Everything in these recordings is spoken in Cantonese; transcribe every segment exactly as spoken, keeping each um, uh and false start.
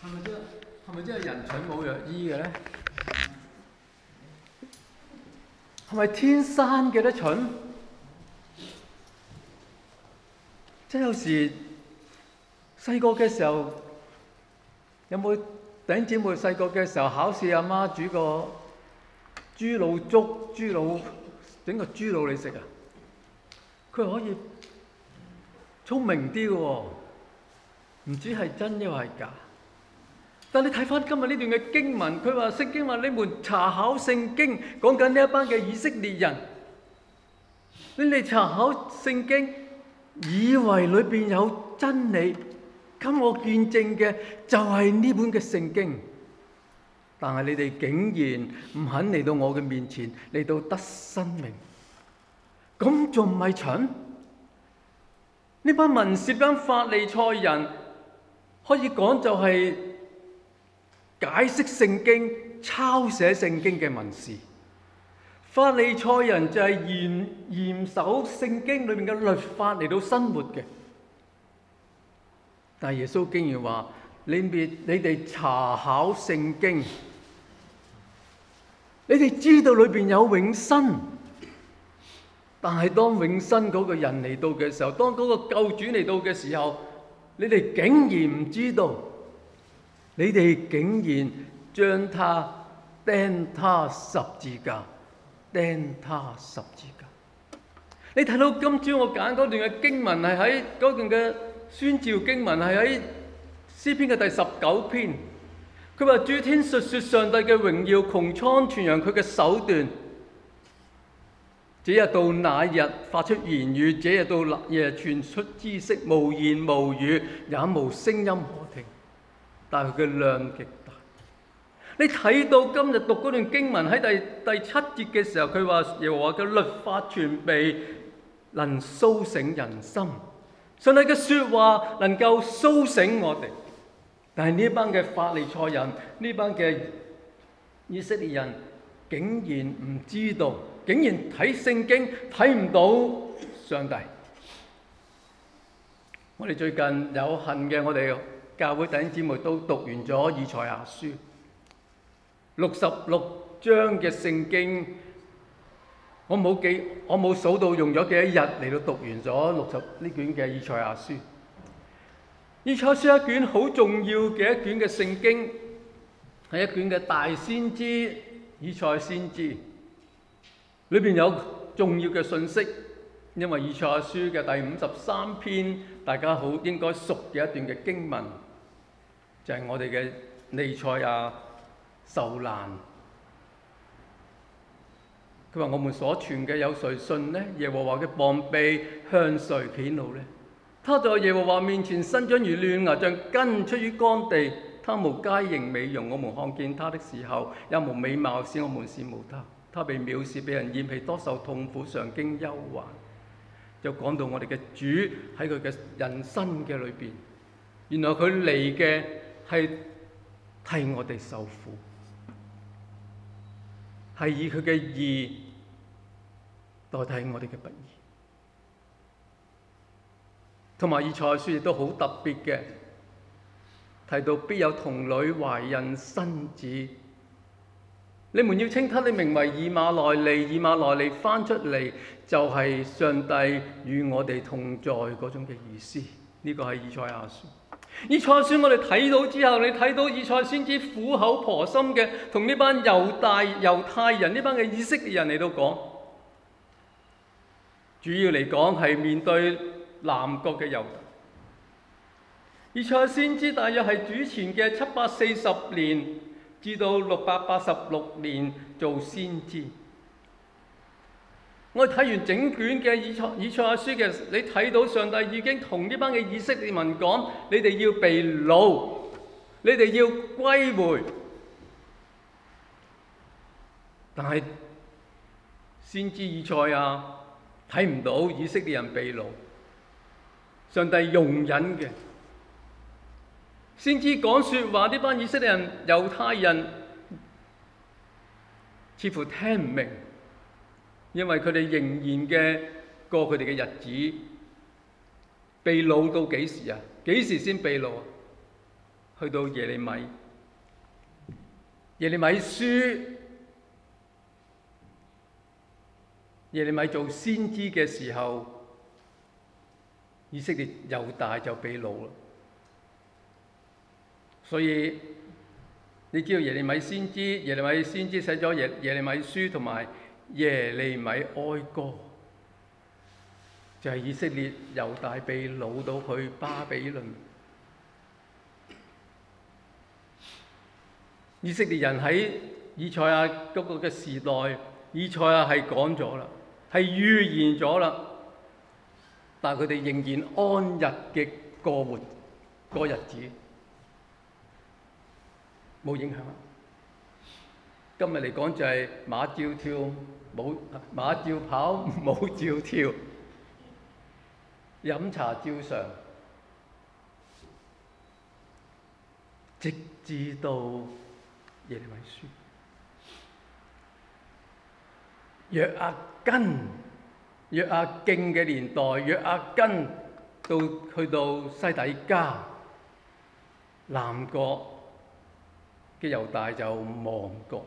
係咪真係咪真係人蠢冇藥醫嘅咧？係咪天生嘅咧蠢？即係有時細個嘅時候，有冇弟兄姊妹細個嘅時候考試，阿媽煮個豬腦粥、豬腦整個豬腦你食啊？佢可以聰明啲嘅喎，唔知係真抑或係假。但你睇翻今日呢段嘅經文，佢話聖經話你們查考聖經，講緊呢一班嘅以色列人，你哋查考聖經，以為裏邊有真理，咁我見證嘅就係呢本嘅聖經，但係你哋竟然唔肯嚟到我嘅面前，嚟到得生命，咁仲唔係蠢？呢班文士班法利賽人可以講就係解釋聖經、抄寫聖經嘅文士，法利賽人就係嚴嚴守聖經裏面嘅律法嚟到生活嘅。但係耶穌竟然話：你哋你哋查考聖經，你哋知道裏邊有永生，但係當永生嗰個人嚟到嘅時候，當嗰個救主嚟到嘅時候，你哋竟然唔知道。你哋竟然將他釘他十字架，釘他十字架。你睇到今朝我揀嗰段嘅經文係喺嗰段嘅宣召經文係喺詩篇嘅第十九篇。佢話諸天述說上帝嘅榮耀，穹蒼傳揚佢嘅手段。這日到那日發出言語，這日到那日傳出知識，無言無語，也無聲音可聽。但係佢嘅量極大。你睇到今日讀嗰段經文喺第第七節嘅時候，佢話耶和華嘅律法全備，能甦醒人心。上帝嘅説話能夠甦醒我哋。但係呢班嘅法利賽人，呢班嘅以色列人，竟然唔知道，竟然睇聖經睇唔到上帝。我哋最近有幸嘅，我哋教會弟兄姊妹都讀完咗以賽亞書六十六章嘅聖經，我冇記，我冇數到用咗幾多日嚟到讀完咗六十呢卷嘅以賽亞書。以賽亞書一卷好重要嘅一卷嘅聖經，係一卷嘅大先知以賽先知，裏邊有重要嘅信息。因為以賽亞書嘅第五十三篇，大家好應該熟嘅一段嘅經文，就係、是、我哋嘅彌賽亞受難。佢話：我們所傳嘅有誰信呢？耶和華嘅膀臂向誰顯露呢？他在耶和華面前生長如嫩芽，像根出於乾地。他無佳形美容，我們看見他的時候，也無美貌使我們羨慕他。他被藐視，被人厭棄，多受痛苦，常經憂患。就講到我哋嘅主喺佢嘅人生嘅裏邊，原來佢嚟嘅係替我哋受苦，係以佢嘅義代替我哋嘅不義。同埋以賽亞書亦都好特別嘅，提到必有童女懷孕生子，你們要稱他的名為以馬內利。以馬內利翻出嚟就係上帝與我哋同在嗰種嘅意思。呢、這個係以賽亞書。以賽亞書我哋睇到之後，你睇到以賽亞先知苦口婆心嘅同呢班猶大猶太人呢班嘅以色列人嚟到講，主要嚟講係面對南國嘅猶大。以賽亞先知大約係主前嘅七百四十年至到六百八十六年做先知。我哋睇完整卷嘅以賽以賽亞書嘅，你睇到上帝已經同呢班嘅以色列民講：你哋要被擄，你哋要歸回。但係先知以賽亞睇唔到以色列人被擄，上帝容忍嘅。先知講説話，呢班以色列人、猶太人似乎聽唔明，因為佢哋仍然嘅過佢哋嘅日子。被擄到幾時啊？幾時先被擄啊？ 去到耶利米，耶利米書，耶利米做先知嘅時候，以色列猶大就被擄啦。所以你知道耶利米先知，耶利米先知寫咗耶耶利米書同埋耶利米哀歌，就係以色列猶大被擄到去巴比倫。以色列人喺以賽亞嗰個嘅時代，以賽亞係講咗啦，係預言咗啦，但係佢哋仍然安逸嘅過活過日子，冇影響。今日嚟講就係馬照跳，舞馬照跑，舞照跳，飲茶照常，直至到耶利米書，約阿根、約阿敬嘅年代，約阿根到去到西底家，南國嘅猶大就亡國。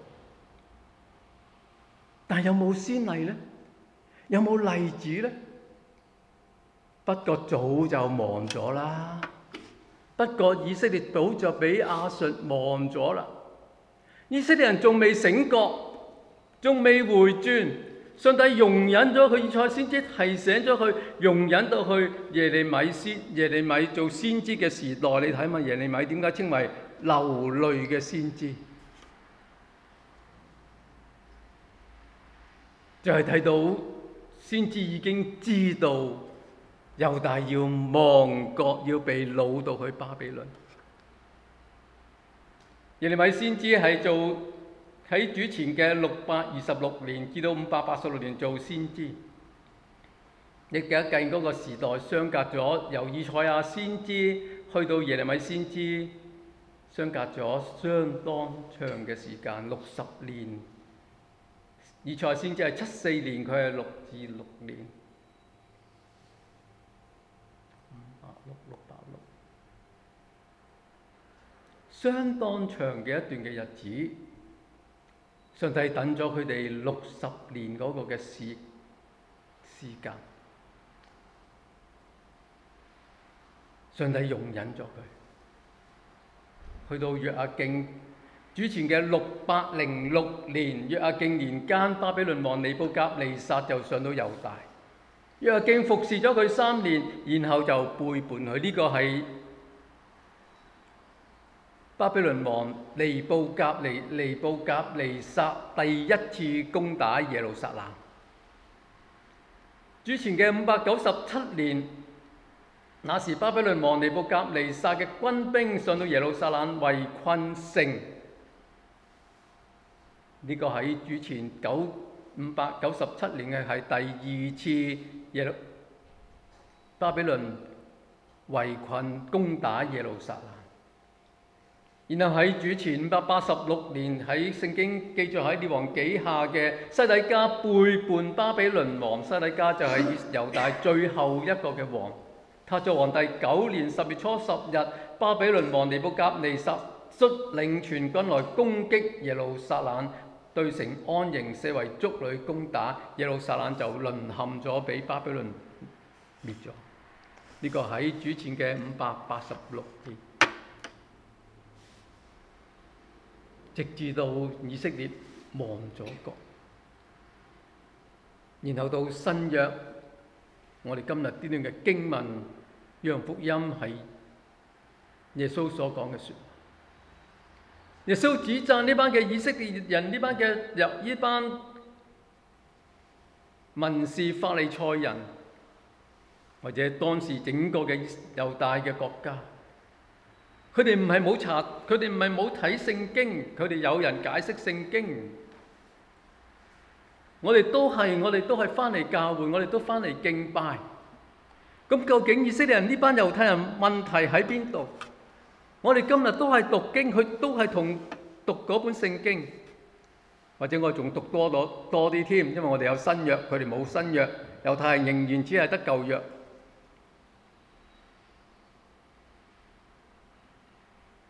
但係有冇先例呢？有冇例子呢？不過早就亡咗啦。不過以色列早就俾亞述亡咗啦。以色列人仲未醒覺，仲未回轉，上帝容忍咗佢，以賽先知提醒咗佢，容忍到去耶利米先耶利米做先知嘅時代。你睇下耶利米點解稱為流淚嘅先知？就係睇到先知已經知道猶大要亡國，要被擄到去巴比倫。耶利米先知係做喺主前嘅六百二十六年至到五百八十六年做先知。你記得計嗰個時代相隔咗，由以賽亞先知去到耶利米先知，相隔咗相當長嘅時間，六十年。以賽亞先知係七四年，佢係六至六年，五百六六百六，相當長嘅一段嘅日子。上帝等咗佢哋六十年嗰個嘅時時間，上帝容忍咗佢，去到約阿敬主前嘅六百零六年，約阿敬年間，巴比倫王尼布甲尼撒就上到猶大。約阿敬服侍咗佢三年，然後就背叛佢。呢、這個係巴比倫王尼布甲尼尼布甲尼撒第一次攻打耶路撒冷。主前嘅五百九十七年，那時巴比倫王尼布甲尼撒嘅軍兵上到耶路撒冷圍困城。呢個喺主前九五百九十七年嘅係第二次耶路巴比倫圍困攻打耶路撒冷。然後喺主前五百八十六年，喺聖經記載喺列王紀下嘅西底家背叛巴比倫王。西底家就係猶大最後一個嘅王。他做皇帝九年十月初十日，巴比倫王尼布甲尼撒率領全軍來攻擊耶路撒冷，對城安營，四圍築壘攻打耶路撒冷，就淪陷咗，俾巴比倫滅咗。呢、這個喺主前嘅五百八十六年，直至到以色列亡咗國，然後到新約，我哋今日呢段嘅經文，約翰福音係耶穌所講嘅説話。耶穌指責呢班嘅以色列人，呢班嘅入呢班文士法利賽人，或者當時整個嘅猶大嘅國家，佢哋唔係冇查，佢哋唔係冇睇聖經，佢哋有人解釋聖經。我哋都係，我哋都係翻嚟教會，我哋都翻嚟敬拜。咁究竟以色列人呢班猶太人問題喺邊度？我哋今日都係讀經，佢都係同讀嗰本聖經，或者我仲讀多咗多啲添，因為我哋有新約，佢哋冇新約，猶太人仍然只係得舊約。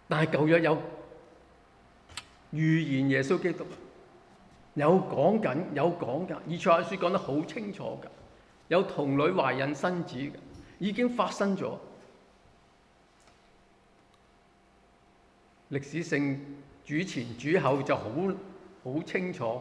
但係舊約有預言耶穌基督，有講緊，有講㗎。以賽亞書講得好清楚㗎，有童女懷孕生子嘅，已經發生咗。歷史性主前主後就好好清楚。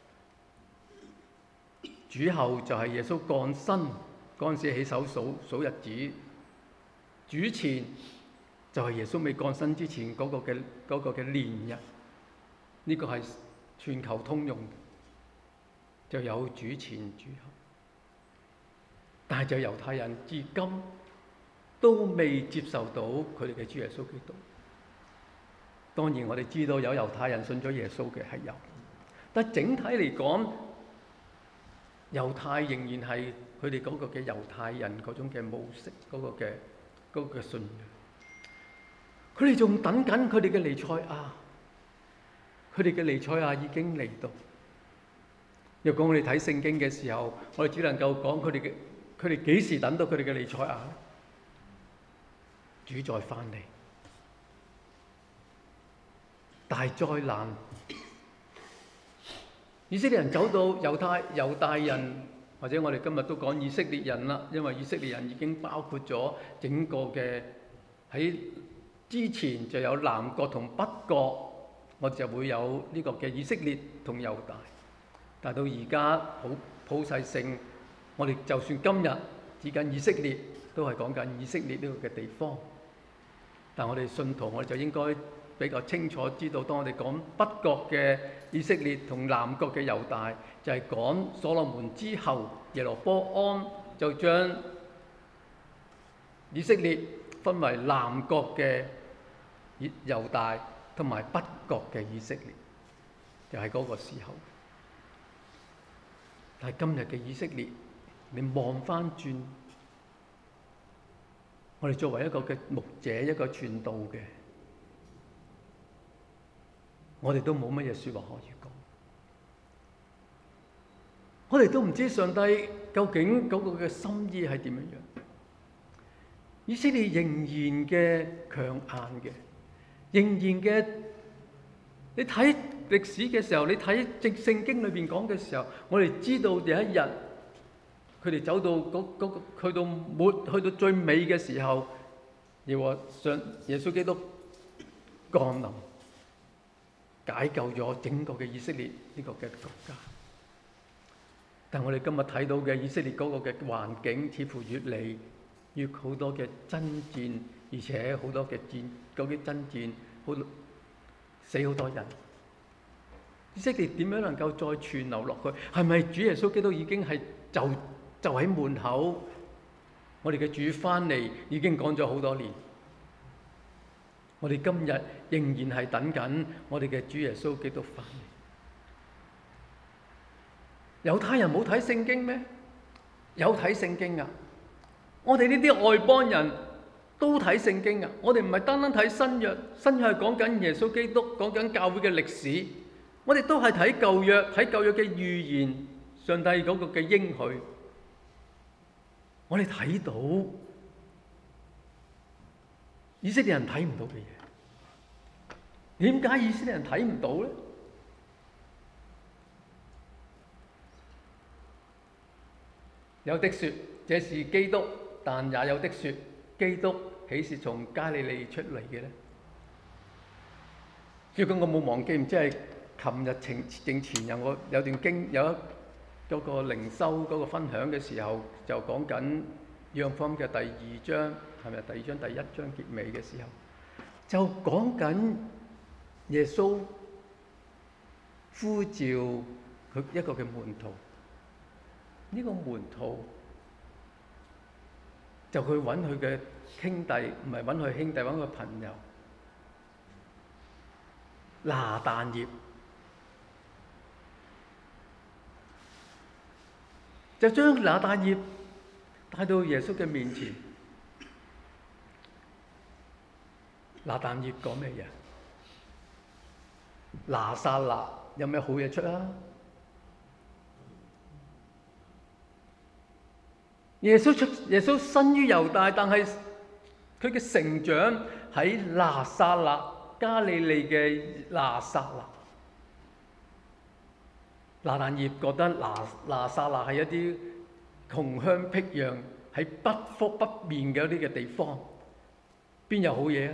主後就係耶穌降生嗰陣時起手數數日子，主前就係耶穌未降生之前嗰個嘅嗰個嘅年日，呢個係全球通用嘅，就有主前主後。但係就猶太人至今都未接受到佢哋嘅主耶穌基督。當然我哋知道有猶太人信咗耶穌嘅係有，但整體嚟講，猶太仍然係佢哋嗰個嘅猶太人嗰種嘅模式，嗰個嘅嗰個嘅信仰。佢哋仲等緊佢哋嘅彌賽亞，佢哋嘅彌賽亞已經嚟到。若果我哋睇聖經嘅時候，我哋只能夠講佢哋嘅佢哋幾時等到佢哋嘅彌賽亞？主再翻嚟，大災難。以色列人走到猶太猶大人，或者我哋今日都講以色列人啦，因為以色列人已經包括咗整個嘅，喺之前就有南國同北國，我哋就會有呢個嘅以色列同猶大。但到而家普普世性，我哋就算今日指緊以色列，都係講緊以色列呢個嘅地方。但我哋信徒，我哋就應該比較清楚知道，當我哋講北國嘅以色列同南國嘅猶大，就係講所羅門之後，耶羅波安就將以色列分為南國嘅猶大同埋北國嘅以色列，就係嗰個時候。但係今日嘅以色列，你望翻轉，我哋作為一個嘅牧者，一個傳道嘅，我哋都冇乜嘢說話可以講。我哋都唔知上帝究竟嗰個嘅心意係點樣樣。以色列仍然嘅強硬嘅，仍然嘅。你睇歷史嘅時候，你睇正聖經裏邊講嘅時候，我哋知道有一日佢哋走到嗰嗰個去到末去到最尾嘅時候，耶和上耶穌基督降臨，解救咗整個嘅以色列呢個嘅國家。但我哋今日睇到嘅以色列嗰個嘅環境，似乎越嚟越好多嘅爭戰，而且好多嘅戰嗰啲爭戰，好死好多人。以色列點樣能夠再存留落去？係咪主耶穌基督已經係就就喺門口？我哋嘅主翻嚟已經講咗好多年，我哋今日仍然係等緊我哋嘅主耶穌基督翻嚟。猶太人冇睇聖經咩？有睇聖經啊！我哋呢啲外邦人都睇聖經啊！我哋唔係單單睇新約，新約係講緊耶穌基督，講緊教會嘅歷史。我哋都係睇舊約，睇舊約嘅預言，上帝嗰個嘅應許。我哋睇到以色列人睇唔到嘅嘢，點解以色列人睇唔到咧？有的說這是基督，但也有的說基督豈是從加利利出嚟嘅呢？如果我冇忘記，唔知係琴日前正前日我有段經有一嗰個靈修嗰個分享嘅時候，就講緊約翰福音嘅第二章，係咪第二章第一章結尾嘅時候，就講緊耶穌呼召佢一個嘅門徒。呢個門徒就去揾佢嘅兄弟，唔係揾佢兄弟，揾佢朋友拿但業，就將拿但業帶到耶穌嘅面前。拿但業講咩嘢？拿撒勒有咩好嘢出啊？耶穌出耶穌生於猶大，但係佢嘅成長喺拿撒勒，加利利嘅拿撒勒。拿但業覺得拿拿撒勒係一啲窮鄉僻壤，喺不福不便嘅一啲嘅地方，邊有好嘢啊？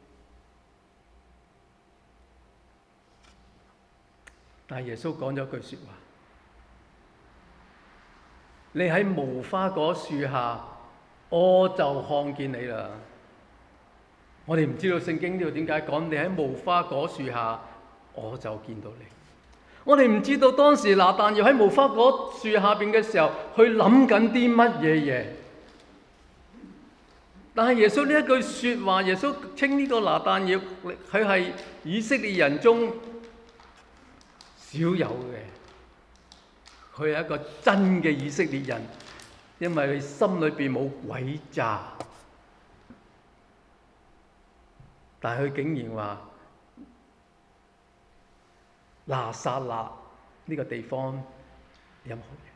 但係耶穌講咗句説話：你喺無花果樹下，我就看見你啦。我哋唔知道聖經呢度點解講你喺無花果樹下，我就見到你。我哋唔知道當時拿但業喺無花果樹下邊嘅時候，佢諗緊啲乜嘢嘢。但係耶穌呢一句説話，耶穌稱呢個拿但業，佢係以色列人中少有嘅，佢係一個真嘅以色列人，因為佢心裏邊冇詭詐。但係佢竟然話拿撒勒呢個地方有好嘢。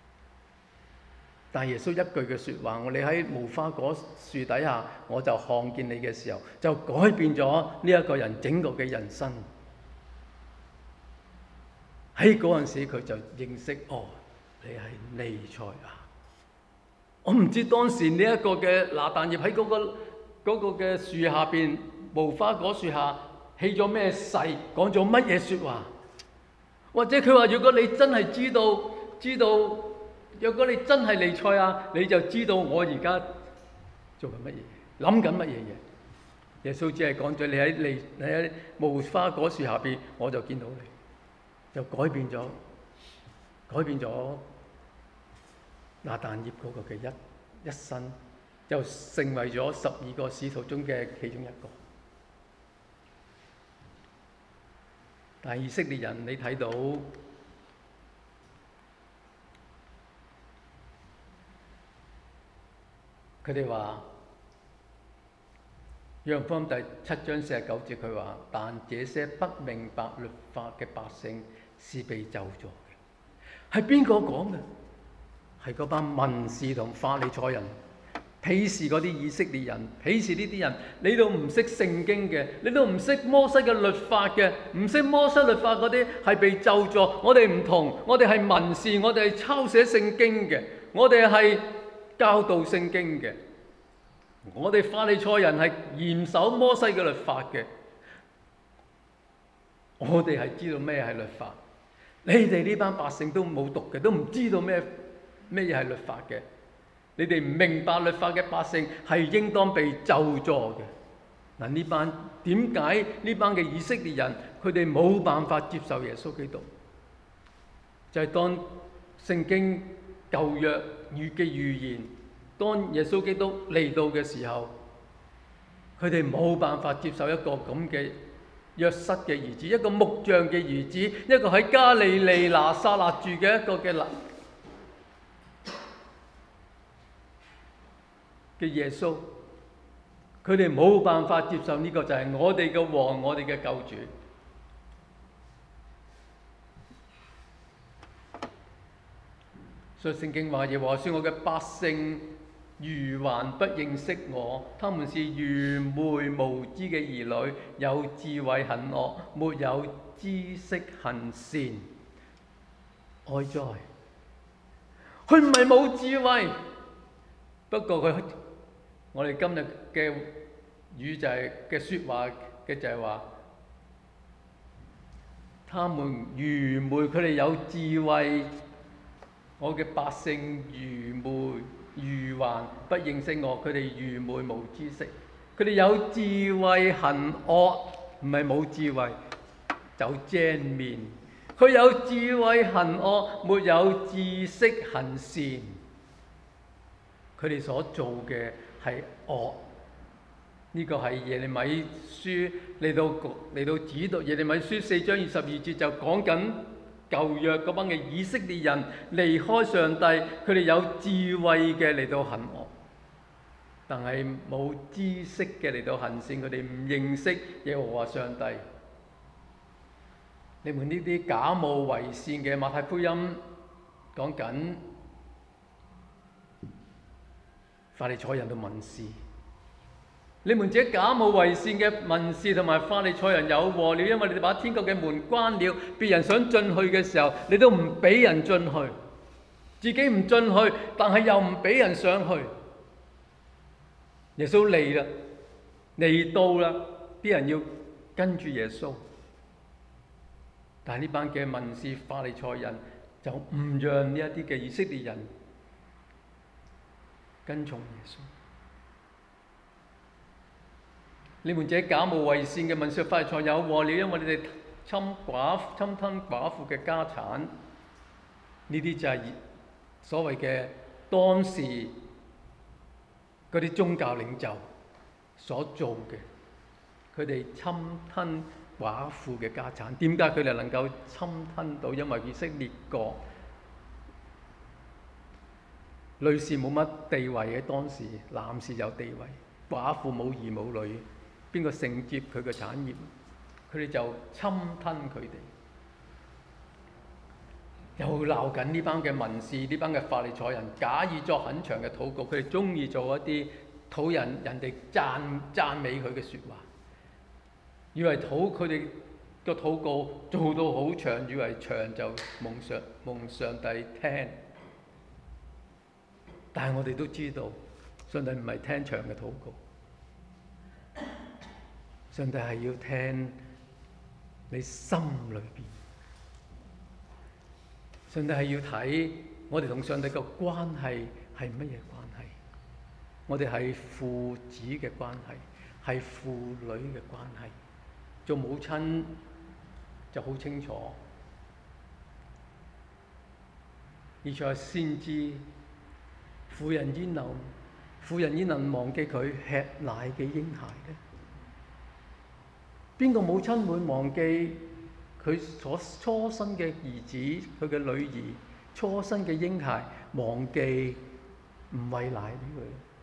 但係耶穌一句嘅説話，我哋喺無花果樹底下，我就看見你嘅時候，就改變咗呢一個人整個嘅人生。喺嗰陣時，佢就認識哦，你係彌賽亞。我唔知當時呢一個嘅拿但業喺嗰個嗰個嘅樹下邊，無花果樹下起咗咩誓，講咗乜嘢説話？或者佢話：如果你真係知道，知道，若果你真係彌賽亞，你就知道我而家做緊乜嘢，諗緊乜嘢嘢。耶穌只係講咗：你喺離你喺無花果樹下邊，我就見到你。就改變咗，改變咗拿但業嗰個嘅一一生，就成為咗十二個使徒中嘅其中一個。但係以色列人，你睇到佢哋話，約翰福音第七章四十九節，佢話：但這些不明白律法嘅百姓是被咒詛嘅。係邊個講嘅？係嗰班文士同法利賽人，鄙視嗰啲以色列人，鄙視呢啲人。你都唔識聖經嘅，你都唔識摩西嘅律法嘅，唔識摩西律法嗰啲係被咒詛。我哋唔同，我哋係文士，我哋係抄寫聖經嘅，我哋係教導聖經嘅。我哋法利賽人係嚴守摩西嘅律法嘅，我哋係知道咩係律法。你哋呢班百姓都冇讀嘅，都唔知道咩咩嘢係律法嘅。你哋唔明白律法嘅百姓係應當被咒詛嘅。嗱，呢班點解呢班嘅以色列人佢哋冇辦法接受耶穌基督？就係當聖經舊約語嘅預言，當耶穌基督嚟到嘅時候，佢哋冇辦法接受一個咁嘅約瑟嘅兒子，一個木匠嘅兒子，一個喺加利利拿撒勒住嘅一個嘅嘅耶穌，佢哋冇辦法接受呢個就係我哋嘅王，我哋嘅救主。所以聖經話：耶和華說，我嘅百姓愚頑不認識我，他們是愚昧無知嘅兒女，有智慧行惡，沒有知識行善。哀哉！佢唔係冇智慧，不過佢我哋今日嘅語就係嘅説話嘅就係話，他們愚昧，佢哋有智慧。我嘅百姓愚昧愚頑不認識我，佢哋愚昧無知識，佢哋有智慧行惡，唔係冇智慧走精面。佢有智慧行惡，沒有知識行善。佢哋所做嘅係惡。呢、這個係耶利米書嚟到嚟到指讀耶利米書四章二十二節就講緊。舊約嗰班嘅以色列人離開上帝，佢哋有智慧嘅嚟到行惡，但係冇知識嘅嚟到行善，佢哋唔認識耶和華上帝。你們呢啲假冒為善嘅，馬太福音講緊法利賽人同文士， 你們這假冒為善嘅文士同埋法利賽人有禍了，因為你哋把天國嘅門關了，別人想進去嘅時候，你都唔俾人進去，自己唔進去，但係又唔俾人上去。耶穌嚟啦，嚟到啦，啲人要跟住耶穌，但係呢班嘅文士法利賽人就唔讓呢一啲嘅以色列人跟從耶穌。你們這假冒為善嘅文士法利賽有禍了，因為你哋侵寡侵吞寡婦嘅家產。呢啲就係所謂嘅當時嗰啲宗教領袖所做嘅，佢哋侵吞寡婦嘅家產。點解佢哋能夠侵吞到？因為以色列國女士冇乜地位嘅，當時男士有地位，寡婦冇兒冇女，邊個承接佢嘅產業？佢哋就侵吞佢哋，又鬧緊呢班嘅文士，呢班嘅法利賽人，假意作很長嘅禱告。佢哋中意做一啲討人人哋讚讚美佢嘅説話，以為討佢哋個禱告做到好長，以為長就蒙上蒙上帝聽。但係我哋都知道，上帝唔係聽長嘅禱告。上帝係要聽你心裏邊，上帝係要睇我哋同上帝嘅關係係乜嘢關係？我哋係父子嘅關係，係父女嘅關係。做母親就好清楚，而且先知婦人焉能婦人焉能忘記佢吃奶嘅嬰孩呢？邊個母親會忘記佢所初生嘅兒子，佢嘅女兒初生嘅嬰孩，忘記唔餵奶俾佢？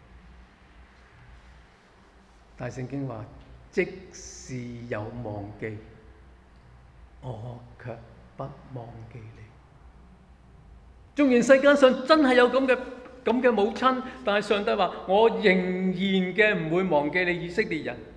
但聖經話，即使有忘記，我卻不忘記你。縱然世間上真係有咁嘅咁嘅母親，但係上帝話，我仍然嘅唔會忘記你以色列人。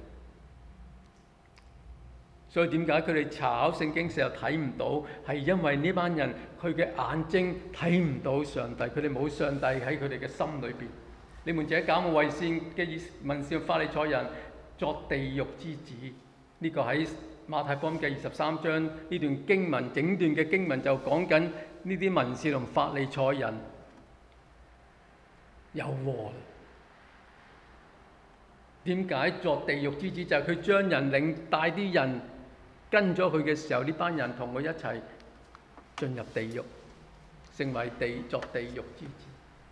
所以點解佢哋查考聖經時候睇唔到？係因為呢班人佢嘅眼睛睇唔到上帝，佢哋冇上帝喺佢哋嘅心裏邊。你們這假冒為善嘅文士法利賽人，作地獄之子。呢、這個喺馬太福音嘅二十三章呢段經文，整段嘅經文就講緊呢啲文士同法利賽人有禍。點解作地獄之子？就係、是、佢將人領帶啲人跟咗佢嘅時候，呢班人同佢一齊進入地獄，成為地作地獄之子。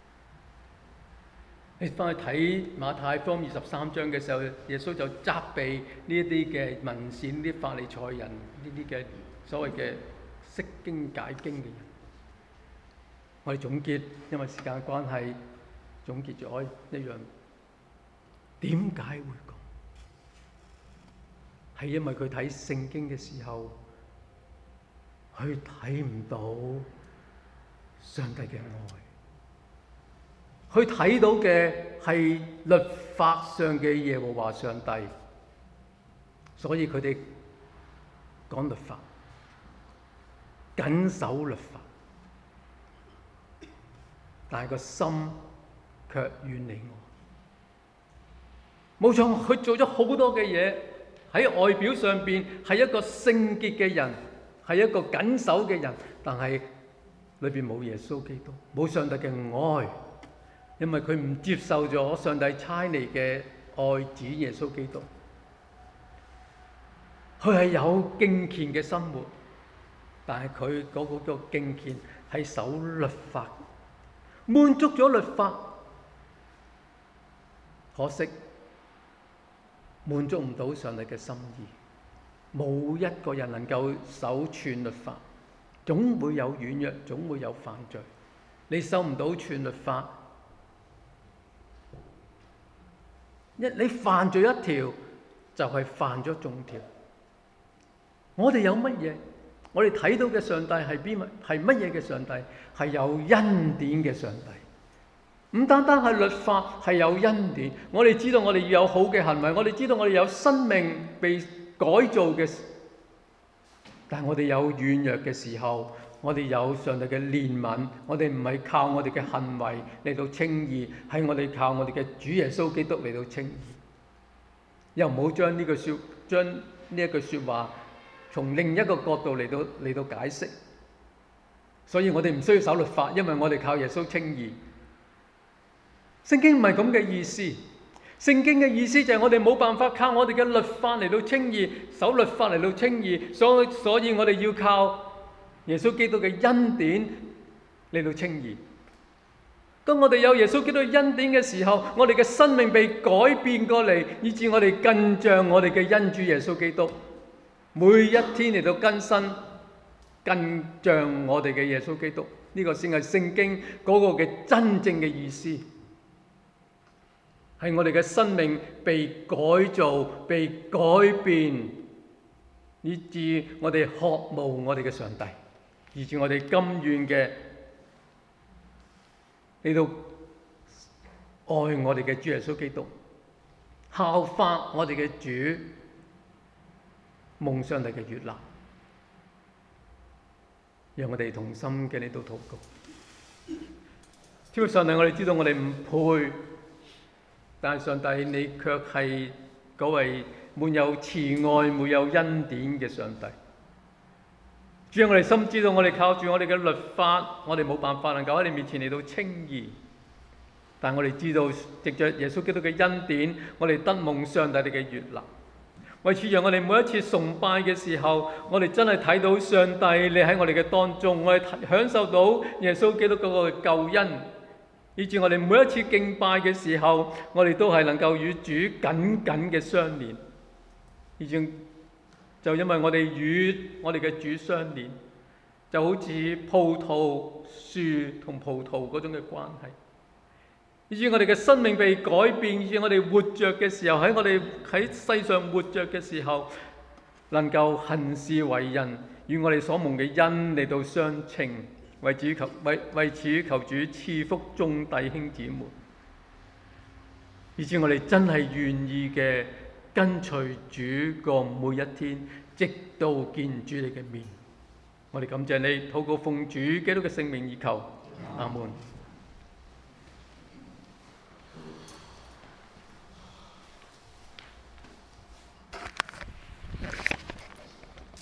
你翻去睇馬太福音二十三章嘅時候，耶穌就責備呢一啲嘅文士、呢啲法利賽人、呢啲嘅所謂嘅識經解經嘅人。我哋總結，因為時間關係，總結咗一樣。點解會咁？係因為佢睇聖經嘅時候，佢睇唔到上帝嘅愛。佢睇到嘅係律法上嘅耶和華上帝，所以佢哋講律法，謹守律法，但係個心卻遠離我。冇錯，佢做咗好多嘅嘢，喺外表上邊係一個聖潔嘅人，係一個謹守嘅人，但係裏邊冇耶穌基督，冇上帝嘅愛。因為佢唔接受咗上帝差嚟嘅愛子耶穌基督，佢係有敬虔嘅生活，但係佢嗰個敬虔係守律法，滿足咗律法，可惜滿足唔到上帝嘅心意。冇一個人能夠守全律法，總會有軟弱，總會有犯罪。你守唔到全律法，一你犯咗一條，就係犯咗眾條。我哋有乜嘢？我哋睇到嘅上帝係邊？係乜嘢嘅上帝？係有恩典嘅上帝， 唔單單係律法，係有恩典。我哋知道我哋要有好嘅行為，我哋知道我哋有生命被改造嘅，但係我哋有軟弱嘅時候，我哋有上帝嘅憐憫，我哋唔係靠我哋嘅行為嚟到稱義，係我哋靠我哋嘅主耶穌基督嚟到稱義。又唔好將呢句說將呢一句說話從另一個角度嚟到嚟到解釋。所以我哋唔需要守律法，因為我哋靠耶穌稱義。聖經唔係咁嘅意思，聖經嘅意思就係我哋冇辦法靠我哋嘅律法嚟到稱義，守律法嚟到稱義，所以所以我哋要靠耶穌基督嘅恩典嚟到稱義。當我哋有耶穌基督嘅恩典嘅時候，我哋嘅生命被改變過嚟，以致我哋更像我哋嘅恩主耶穌基督，每一天嚟到更新，更像我哋嘅耶穌基督。呢個先係聖經嗰個嘅真正嘅意思。係我哋嘅生命被改造、被改變，以致我哋渴慕我哋嘅上帝，以致我哋甘願嘅嚟到愛我哋嘅主耶穌基督，效法我哋嘅主，蒙上帝嘅悅納。讓我哋同心嘅嚟到禱告。天父上帝，我哋知道我哋唔配。但係上帝，你卻係嗰位滿有慈愛、滿有恩典嘅上帝。主啊，我哋深知道，我哋靠住我哋嘅律法，我哋冇辦法能夠喺你面前嚟到稱義。但我哋知道，藉着耶穌基督嘅恩典，我哋得蒙上帝你嘅悅納。為此，讓我哋每一次崇拜嘅時候，我哋真係睇到上帝你喺我哋嘅當中，我哋享受到耶穌基督嗰個救恩。以至我哋每一次敬拜嘅時候，我哋都係能夠與主緊緊嘅相連。以至就因為我哋與我哋嘅主相連，就好似葡萄樹同葡萄嗰種嘅關係。以至我哋嘅生命被改變，以至我哋活着嘅時候，喺我哋喺世上活着嘅時候，能夠行事為人，與我哋所蒙嘅恩嚟到相稱。為主求為為此求主賜福眾弟兄姊妹，以致我哋真係願意嘅跟隨主過每一天，直到見主你嘅面。我哋感謝你，禱告奉主基督嘅聖名而求，阿門。